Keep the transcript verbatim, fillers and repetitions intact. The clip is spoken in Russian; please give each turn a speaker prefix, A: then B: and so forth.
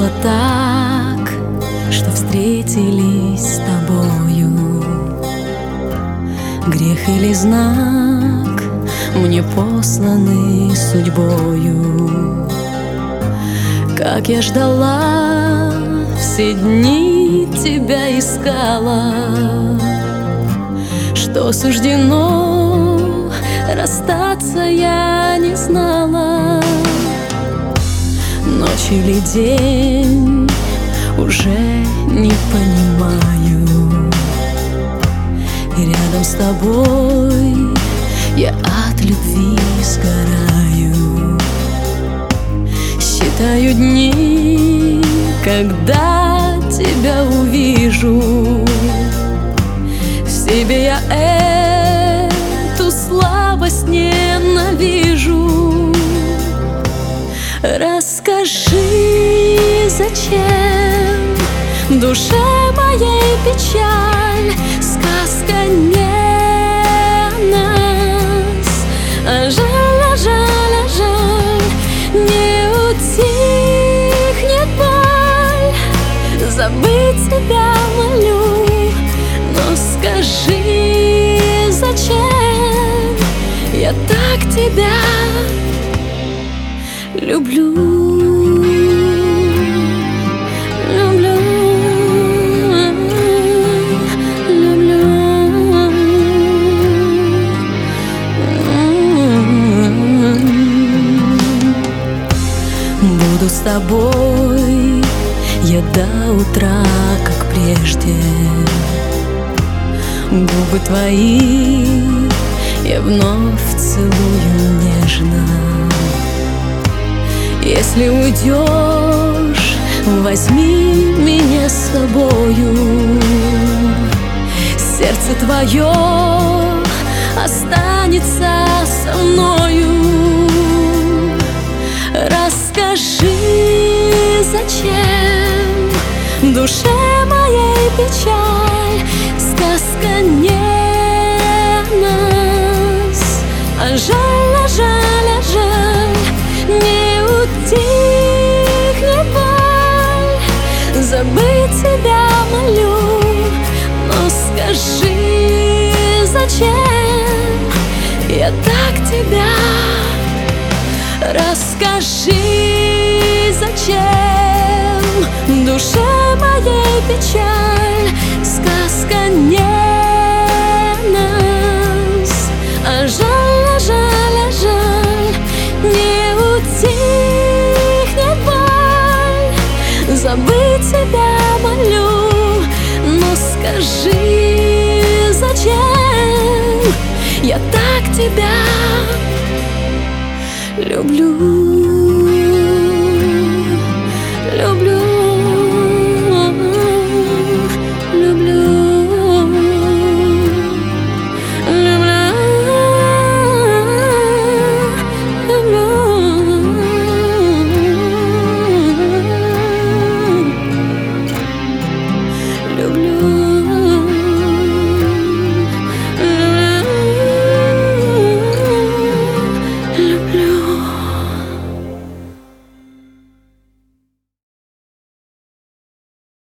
A: вышло так, что встретились с тобою. Грех или знак мне посланный судьбою. Как я ждала, все дни тебя искала, что суждено расстаться я не знала. Ночь или день уже не понимаю, и рядом с тобой я от любви сгораю. Считаю дни, когда тебя увижу. В себе я эту слабость ненавижу. Расскажи, зачем душе моей печаль? Сказка не о нас, а жаль, а жаль, а жаль, не утихнет боль. Забыть тебя молю, но скажи, зачем я так тебя люблю. Буду с тобой я до утра, как прежде. Губы твои я вновь целую нежно. Если уйдешь, возьми меня с собою. Сердце твое останется со мною. Расскажи, зачем душе моей печаль? Сказка не о нас, а жаль, а жаль, а жаль, не утихнет боль. Забыть тебя молю, но скажи, зачем я так тебя. Расскажи, зачем душе моей печаль? Сказка не о нас, а жаль, а жаль, а жаль, не утихнет боль. Забыть тебя молю, но скажи, зачем я так тебя люблю.